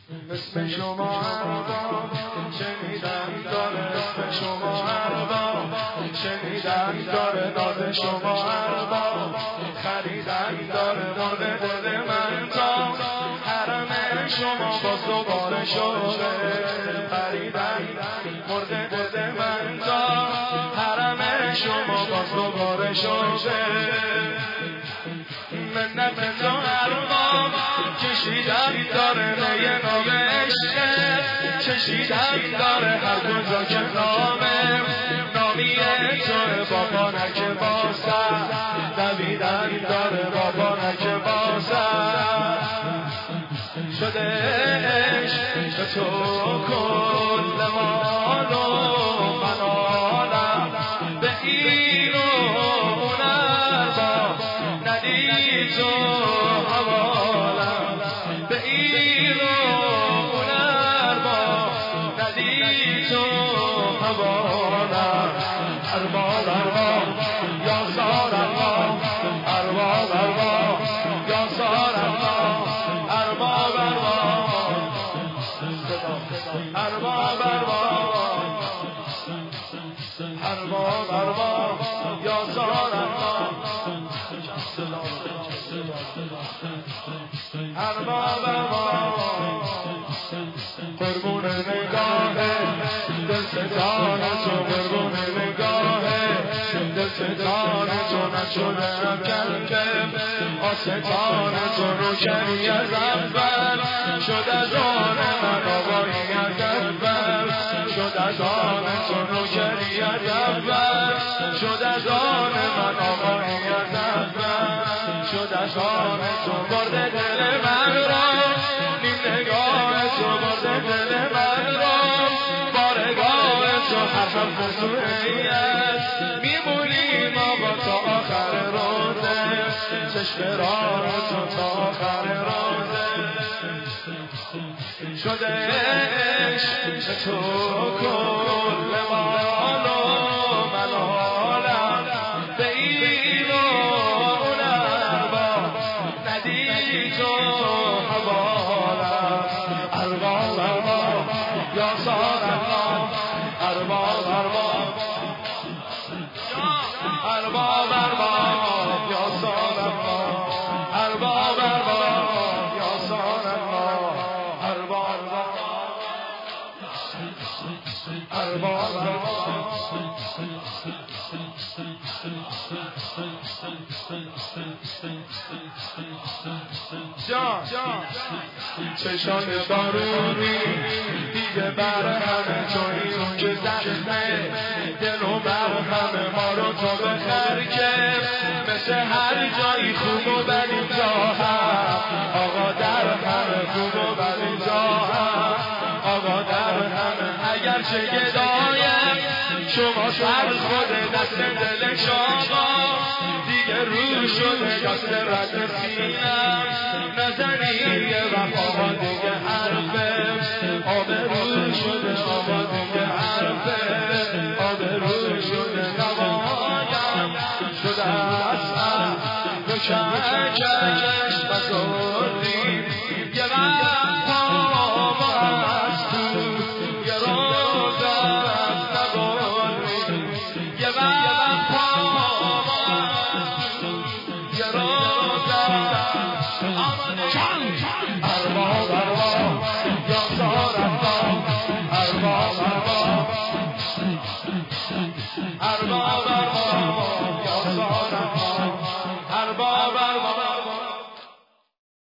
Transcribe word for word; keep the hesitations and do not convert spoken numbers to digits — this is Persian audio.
اسم شما ارباب شنیدم داره، اسم شما ارباب شنیدم داره، ناز شما ارباب خریدم داره، مرد دل من تا حرم شما باز دوباره شده خریدم، مرد دل من تا حرم شما باز دوباره شده. منت تو ارباب کشیدم داره، نیه نام عشق کشیدم داره، هر کجا که نامه نامی تو با پانک باسر دویدم داره، با پانک باسر شده عشق تو کل مال و منالم، به این و اون ارباب ندید تو حوالم، به این و اون ارباب ندید تو حوالم. ارباب ارباب یا سار ارباب، ارباب ارباب یا سار ارباب، ارباب ارباب ارباب ارباب ارباب ارباب یا سار ارباب، ارباب ارباب قربون نگاه دل ستان تو، قربون نگاه دل ستان تو نشده افکنده، آستان تو روشنی از اول شد از آن من آقایی از اول، شد از آن تو روشنی از اول، شد از آن من آقایی از اول، شد از آن تو برد دل من را، نیم نگاه تو برد دل من را، بارگاه تو حرفم فرسوهیت، میمونیم آقا تا آخر روزه، چشم راه تو تا آخر روزه شده عشق تو کل مال و منالم، به این و اون ارباب ندید تو حوالم. ارباب ارباب یا سار ارباب، ارباب ارباب ارباب ارباب یا سار ارباب، ارباب ارباب یا سار ارباب، ارباب ارباب ارباب جان چشان بارونی دیگه بر همه تویی که زخمه دل و بر همه ما رو تو بخر که مثل هر جایی خوب و بدی جا هم، آقا در همه خوب و بدی جا هم، آقا در همه اگرچه گدایم شما سر خود دست دل شما دیگه رو شده دست رد سینم، نزنی یه وفا دیگه حرفه، آبرو شده آبا دیگه حرفه، آبرو شده نوایم شده اصلا بکشش و زردیم یه وقتا ما از تو یه روز از نبردیم، یه وقتا ارباب ارباب یا سار ارباب، ارباب ارباب ارباب ارباب